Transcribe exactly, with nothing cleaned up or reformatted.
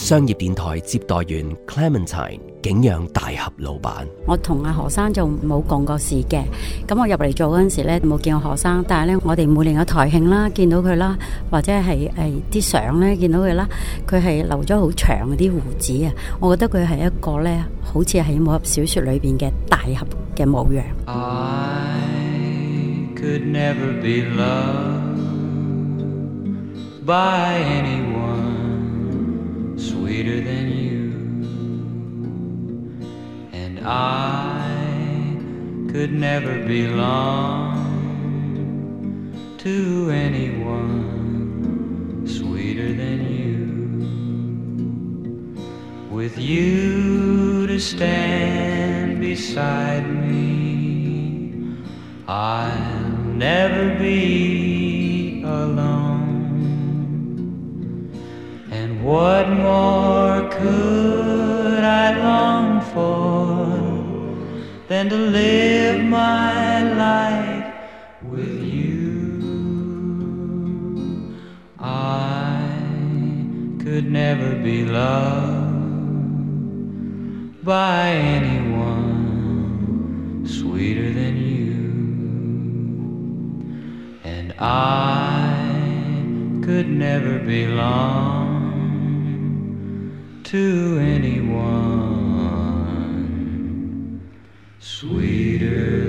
商業電台接待員 Clementine 景仰大俠老闆。 我同阿何生就冇講過事嘅，咁我入嚟做嗰陣時咧冇見過何生，但係咧我哋每年嘅台慶啦見到佢啦，或者係誒啲相咧見到佢啦，佢係留咗好長嗰啲鬍子啊，我覺得佢係一個咧好似喺武俠小說裏邊嘅大俠嘅模樣。 I could never be loved by anyone sweeter than you, and I could never belong to anyone sweeter than you. With you to stand beside me, I'll never be alone. And what more could I long for than to live my life with you? I could never be loved by anyone sweeter than you, and I could never belong to anyone sweeter